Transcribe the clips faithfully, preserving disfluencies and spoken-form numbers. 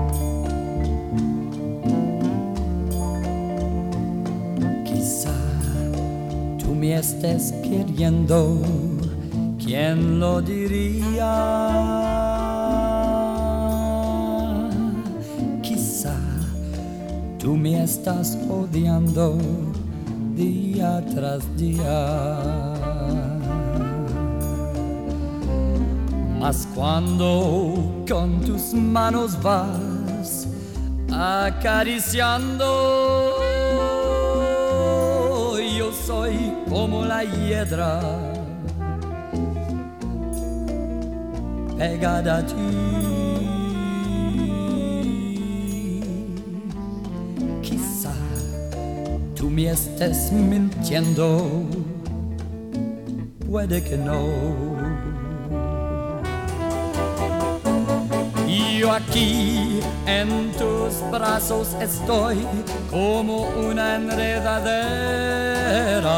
Quizá tú me estés queriendo, ¿quién lo diría? Quizá tú me estás odiando día tras día. Mas cuando con tus manos vas acariciando, yo soy como la hiedra pegada a ti. Quizá tú me estés mintiendo, puede que no. Yo aquí en tus brazos estoy como una enredadera.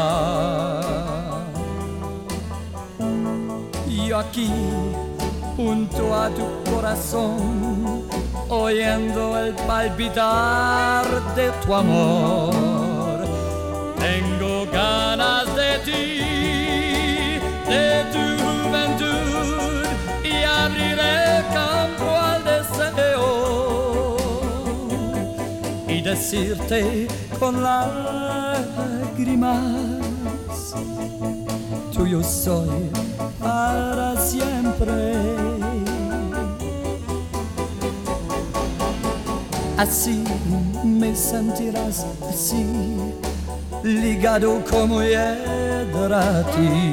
Yo aquí junto a tu corazón, oyendo el palpitar de tu amor. Tengo ganas de ti, de tu juventud, y abriré campo al deseo y decirte con lágrimas: tuyo soy para siempre. Así me sentirás, así ligado como hiedra a ti.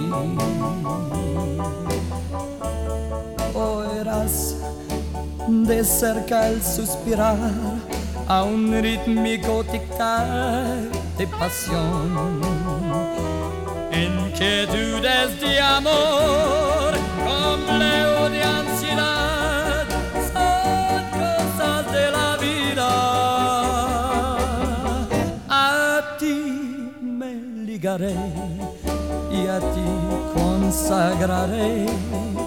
Oirás de cerca el suspirar a un rítmico tic-tac de pasión. Inquietudes de amor, complejos de ansiedad, son cosas de la vida. A ti me ligaré y a ti consagraré